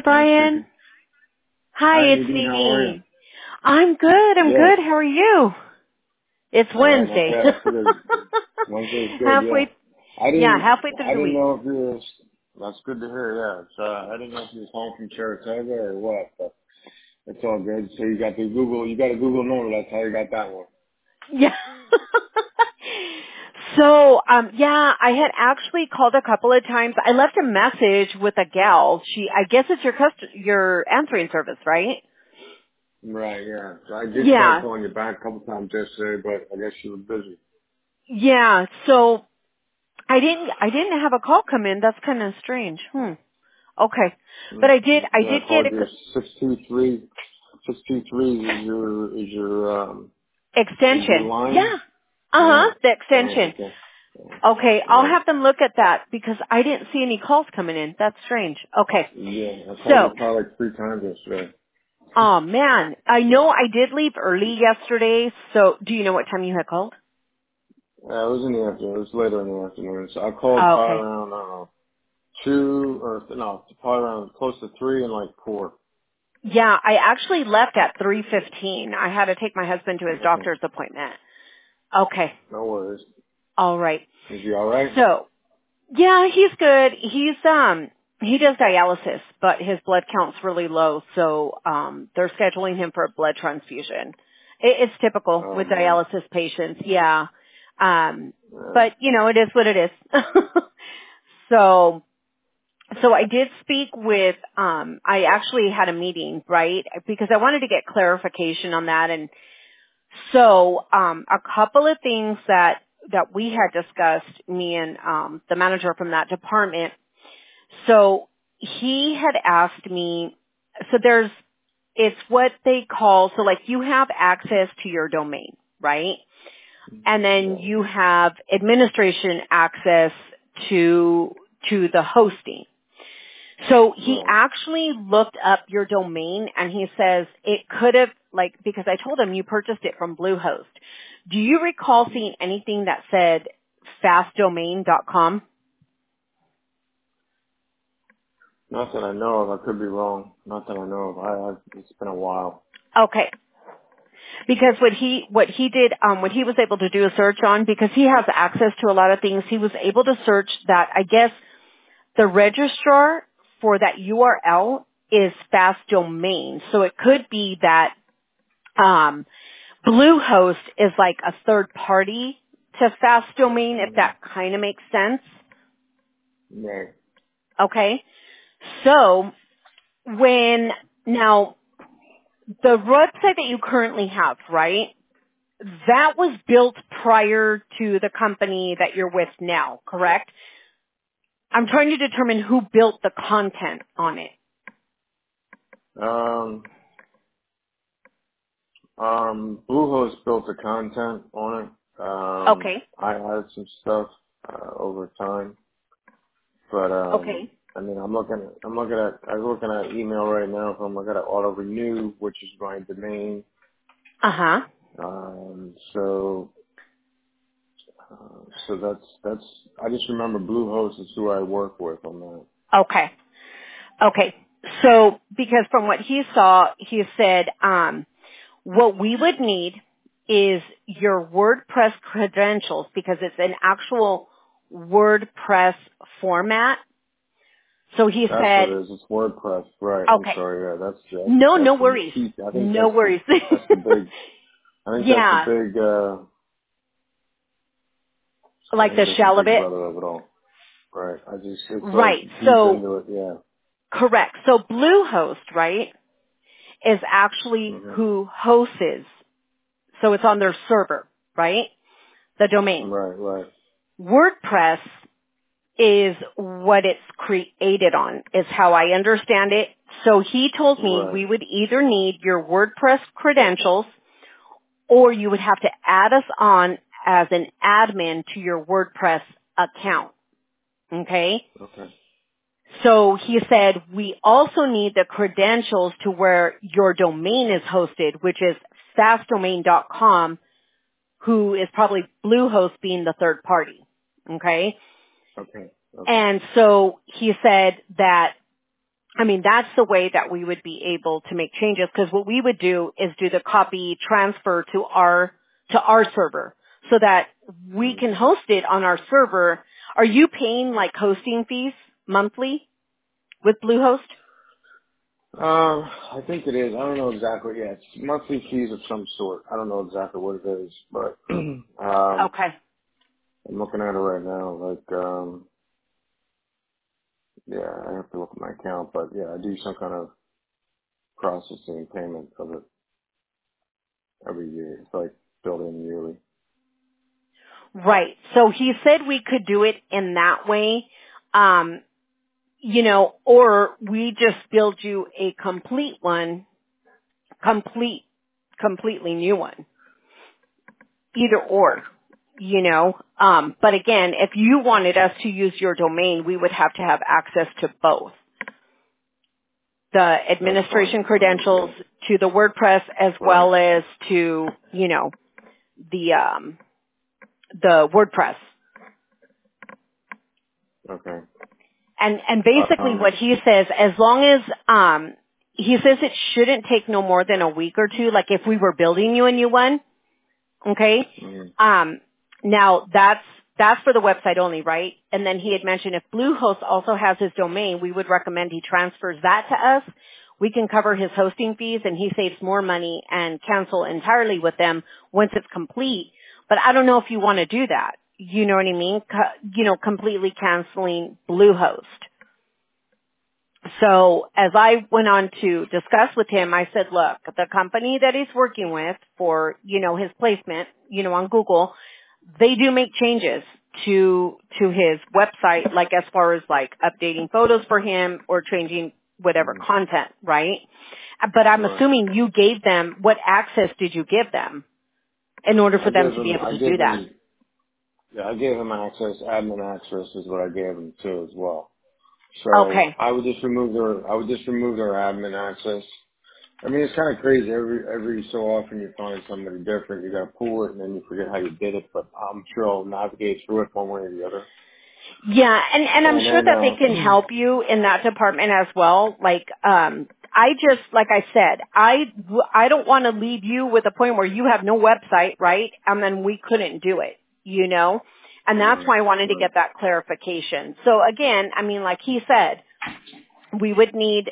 Hi, Brian. speaking. Hi, Hi, it's Nadine. How are you? Nadine. I'm good. I'm Yes. good. How are you? It's All right. Not Wednesday. bad. I figured Wednesday's good. Yeah. halfway, I yeah, didn't. halfway through I the didn't week. know if you was. That's good to hear. Yeah. So I didn't know if you was home from Saratoga or what, but it's all good. So you got the Google. You got a Google number. That's how you got that one. Yeah. So, yeah, I had actually called a couple of times. I left a message with a gal. I guess it's your answering service, right? Right. Yeah. So I did try Yeah. calling you back a couple times yesterday, but I guess you were busy. Yeah. So I didn't have a call come in. That's kind of strange. Okay. But I Yeah. did I get called you 623. 623 is your extension. line. Yeah. Yeah. The Oh, extension. okay. Okay, I'll Yeah. have them look at that because I didn't see any calls coming in. That's strange. Okay. Yeah, I called you So, probably like 3 times yesterday. oh man, I know I did leave early yesterday, so do you know what time you had called? Yeah, it was in the afternoon. It was later in the afternoon. So I called probably Okay. around, I don't know, 2 or, no, probably around close to 3 and like 4. Yeah, I actually left at 3:15. I had to take my husband to his Okay. doctor's appointment. Okay. No worries. All right. Is he alright? So, yeah, he's good. He does dialysis, but his blood count's really low, so they're scheduling him for a blood transfusion. It's typical Oh with man. dialysis patients, yeah. Yeah. But it is what it is. so I did speak with I actually had a meeting, right? Because I wanted to get clarification on that, and so, a couple of things that we had discussed, me and the manager from that department. So he had asked me, so it's what they call, so like you have access to your domain, right? And then Yeah. you have administration access to the hosting. So he Right. actually looked up your domain and he says it could have, like, because I told him you purchased it from Bluehost. Do you recall seeing anything that said fastdomain.com? Not that I know of. I could be wrong. Not that I know of. It's been a while. Okay. Because what he did, what he was able to do a search on, because he has access to a lot of things, he was able to search that, I guess, the registrar for that URL is fast domain. So it could be that, Bluehost is like a third party to Fast Domain, if Hmm. that kind of makes sense. Right. Okay. So now the website that you currently have, right? That was built prior to the company that you're with now, correct? I'm trying to determine who built the content on it. Um, Bluehost built the content on it. Okay. I added some stuff, over time. But Okay. I mean, I was looking at email right now from I got an auto renew, which is my domain. Uh-huh. So that's I just remember Bluehost is who I work with on that. Okay. Okay. So, because from what he saw, he said, what we would need is your WordPress credentials because it's an actual WordPress format. So he That's what said, it is. It's WordPress, right? I'm okay, sorry. Yeah, no that's the worries. key. I think No worries. that's the big. I think that's the Yeah, big. I like think the that's the shell of big it. brother of it all. Right. It's like Right. deep So, into it. Yeah. correct. So Bluehost, right, is actually Mhm. who hosts. So it's on their server, right? The domain. Right. Right. WordPress is what it's created on, is how I understand it. So he told me Right. we would either need your WordPress credentials or you would have to add us on as an admin to your WordPress account. Okay? Okay. So he said we also need the credentials to where your domain is hosted, which is fastdomain.com, who is probably Bluehost being the third party. Okay? Okay. Okay. And so he said that I mean, that's the way that we would be able to make changes, because what we would do is do the copy transfer to our server so that we Mm. can host it on our server. Are you paying like hosting fees monthly with Bluehost? I think it is. I don't know exactly. Yeah, it's monthly fees of some sort. I don't know exactly what it is, but Okay. I'm looking at it right now. Like, yeah, I have to look at my account, but yeah, I do some kind of processing payment of it every year. It's like billed in yearly. Right. So he said we could do it in that way, or we just build you a completely new one. Either or, But again, if you wanted us to use your domain, we would have to have access to both. The That's fine. administration I mean, credentials yeah, to the WordPress as right. well as to, the WordPress. Okay. And basically what Um. he says, as long as, he says it shouldn't take no more than a week or two, like if we were building you a new one, okay? Mhm. Now that's for the website only, right? And then he had mentioned if Bluehost also has his domain, we would recommend he transfers that to us. We can cover his hosting fees and he saves more money and cancel entirely with them once it's complete. But I don't know if you want to do that. You know what I mean? Completely canceling Bluehost. So as I went on to discuss with him, I said, look, the company that he's working with for, his placement, on Google, they do make changes to his website, like as far as like updating photos for him or changing whatever Mhm. content, right? But I'm Right. assuming you gave them, what access did you give them in order for I them gave to be him. able I to gave do that? him. Yeah, I gave him access. Admin access is what I gave him too, as well. So Okay. I would just remove their admin access. I mean, it's kind of crazy. Every so often you find somebody different. You got to pull it, and then you forget how you did it. But I'm sure I'll navigate through it one way or the other. Yeah, and I'm And sure then, that they can help you in that department as well. Like, like I said, I don't want to leave you with a point where you have no website, right? And then we couldn't do it, And that's why I wanted to right, get that clarification. So again, I mean, like he said, we would need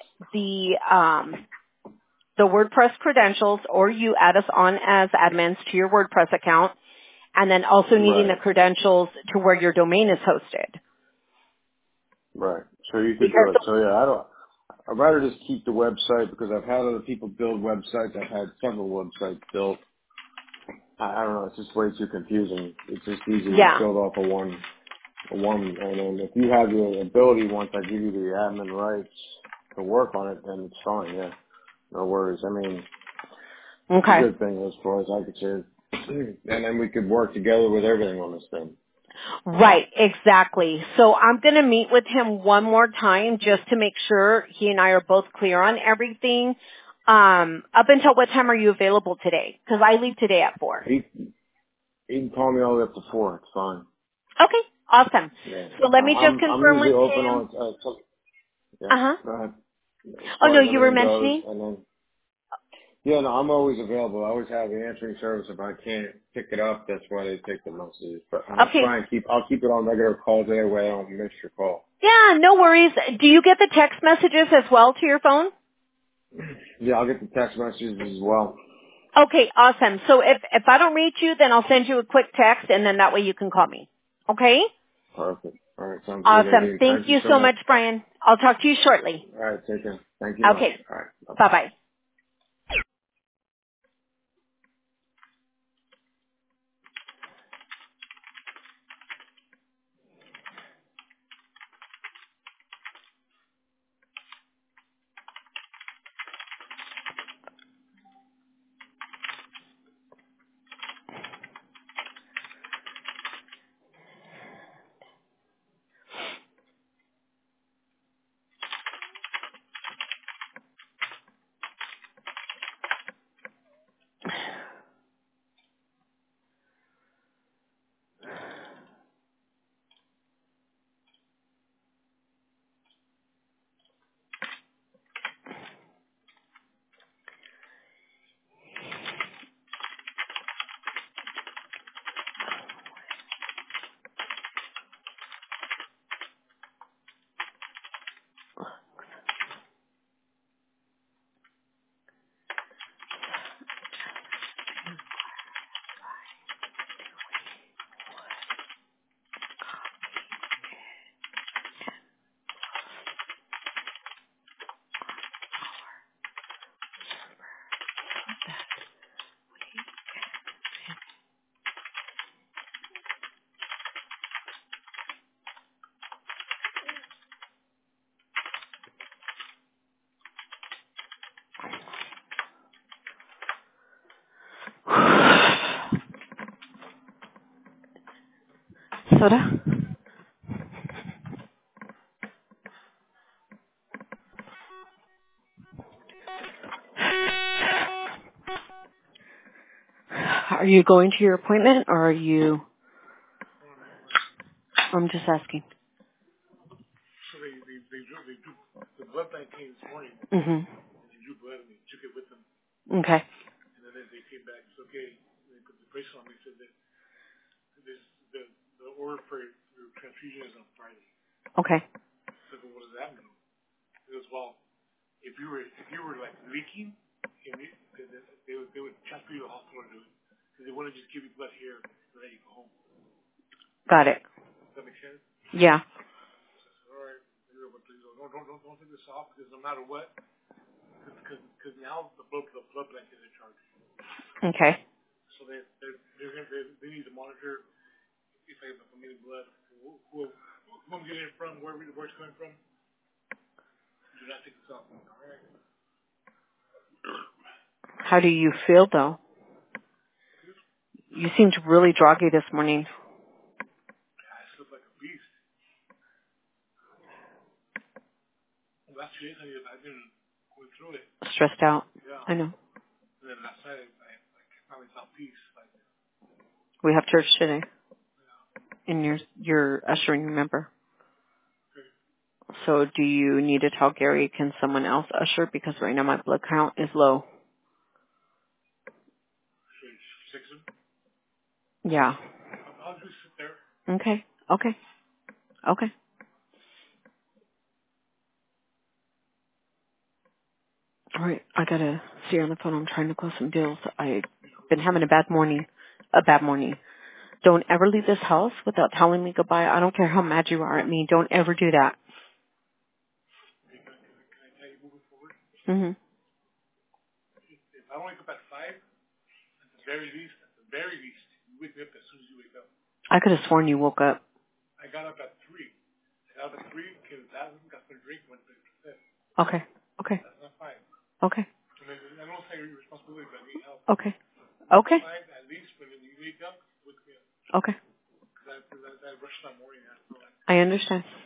the WordPress credentials, or you add us on as admins to your WordPress account, and then also needing the right, credentials to where your domain is hosted. right. So you could do Because it. So yeah, I'd rather just keep the website because I've had other people build websites. I've had several websites built. I don't know. It's just way too confusing. It's just easier to just yeah. build off of one, and then if you have the ability, once I give you the admin rights to work on it, then it's fine. Yeah, no worries. I mean, it's a Okay. good thing as far as I could say. And then we could work together with everything on this thing. Right, exactly. So I'm going to meet with him one more time just to make sure he and I are both clear on everything. Up until what time are you available today? Because I leave today at 4. He can call me all the way up to 4. It's fine. Okay, awesome. Yeah, So let me just I'm confirm usually with open him. on. Yeah, Uh-huh. go ahead. As Oh, no, far as you were everything goes, mentioning? and then yeah, no, I'm always available. I always have the answering service. If I can't pick it up, that's why they take the messages. But Okay. I'll keep it on regular calls that way. I don't miss your call. Yeah, no worries. Do you get the text messages as well to your phone? Yeah, I'll get the text messages as well. Okay, awesome. So if I don't reach you, then I'll send you a quick text, and then that way you can call me. Okay? Perfect. All right, sounds good, Awesome. Nadine. Thank Thank you you so so much. much, Brian. I'll talk to you shortly. All right, take care. Thank you much. Okay. All right, bye bye. Bye-bye. Minnesota? Are you going to your appointment, or are you... I'm just asking. So they drew the blood bank came this morning. Mm-hmm. And they drew blood and they took it with them. Okay. And then they came back. It's okay. They put the bracelet on me. Said that this the order for your transfusion is on Friday. Okay. I said, well, what does that mean? He goes, well, if you were like leaking, they would transfer you to the hospital to do it. Because they want to just give you blood here and let you go home. Got it. Does that make sense? Yeah. All right, don't take this off because no matter what, because now the blood bank is in charge. Okay. So they need to monitor if I'm getting blood, who I'm getting it from, where it's coming from. Do not take this off. All right. How do you feel, though? You seemed really groggy this morning. I slept like a beast. The last 2 days I've been going through it. Stressed out. Yeah. I know. And then last night I finally found peace. Like, We have church today. yeah. And you're ushering, remember? Okay. So do you need to tell Gary, can someone else usher? Because right now my blood count is low. Should I fix him? Yeah. I'll just sit there. Okay. Okay. Okay. All right. I gotta see her on the phone. I'm trying to close some deals. I've been having a bad morning. Don't ever leave this house without telling me goodbye. I don't care how mad you are at me. Don't ever do that. Okay, can I tell you moving forward? Mhm. If I don't wake up at 5, at the very least, you wake me up as soon as you wake up. I could have sworn you woke up. I got up at 3. I got up at 3, came to the bathroom, got some drink, went to bed. Okay. Okay. That's not 5. Okay. I don't say your responsibility, but I need help. Okay. Okay. 5, at least, when you wake up, wake me up. Okay. Because I rushed that morning after. I understand.